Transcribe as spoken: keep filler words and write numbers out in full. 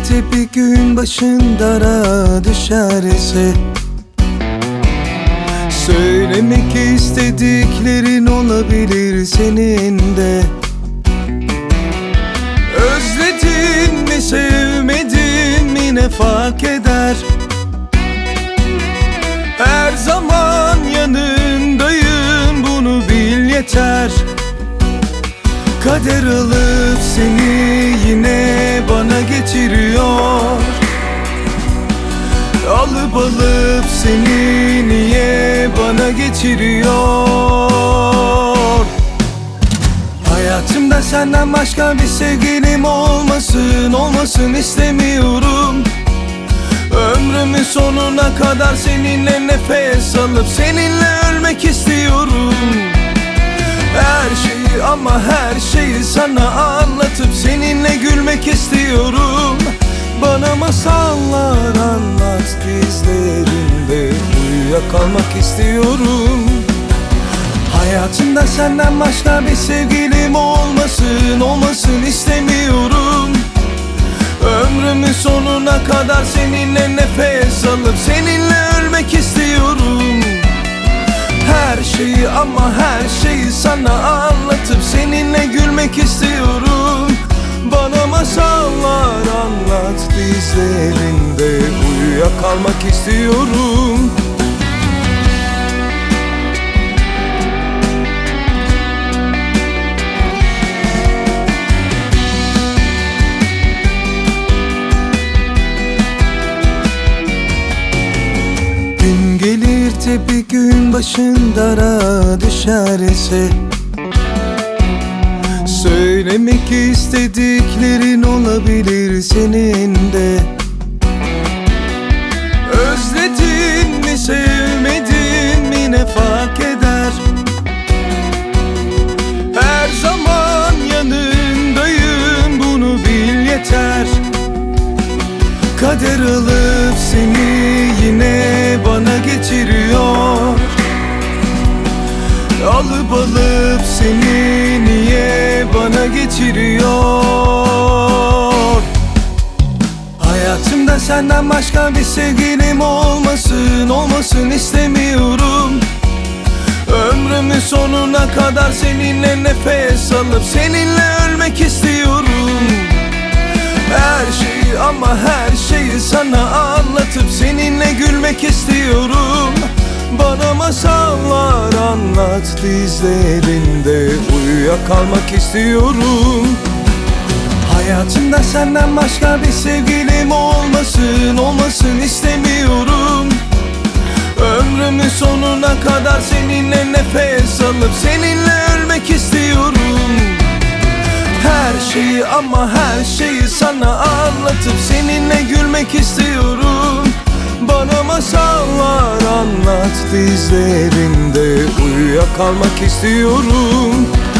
de bir gün başın dara düşerse, söylemek istediklerin olabilir senin de. Özledin mi, sevmedin mi, ne fark eder? Her zaman yanındayım, bunu bil yeter. Kader alıp seni yine bana getiriyor. Alıp alıp seni niye bana getiriyor? Hayatımda senden başka bir sevgilim olmasın, olmasın istemiyorum. Ömrümün sonuna kadar seninle nefes alıp seninle ölmek istiyorum. Her şeyi ama her şeyi sana anlatıp seninle gülmek istiyorum. Bana masallar anlat, dizlerinde uyuyakalmak istiyorum. Hayatımda senden başka bir sevgilim olmasın, olmasın istemiyorum. Ömrümün sonuna kadar seninle nefes alıp seninle ölmek istiyorum. Her şeyi ama her şeyi sana anlatıp seninle gülmek istiyorum. Bana masallar anlat, dizlerinde uyuyakalmak istiyorum. Gün gelir de bir gün başın dara düşerse, söylemek istediklerin olabilir senin de. Özledin mi, sevmedin mi, ne fark eder? Her zaman yanındayım, bunu bil yeter. Kader alıp seni yine bana getiriyor. Alıp alıp seni niye bana getiriyor? Hayatımda senden başka bir sevgilim olmasın, olmasın istemiyorum. Ömrümün sonuna kadar seninle nefes alıp seninle ölmek istiyorum. Her şeyi ama her şeyi sana anlatıp seninle gülmek istiyorum. Bana masallar anlat, dizlerinde uyuyakalmak istiyorum. Hayatımda senden başka bir sevgilim olmasın, olmasın istemiyorum. Ömrümün sonuna kadar seninle nefes alıp seninle ölmek istiyorum. Her şeyi ama her şeyi sana anlatıp seninle gülmek istiyorum. Bana masallar anlat, dizlerinde uyuyakalmak istiyorum.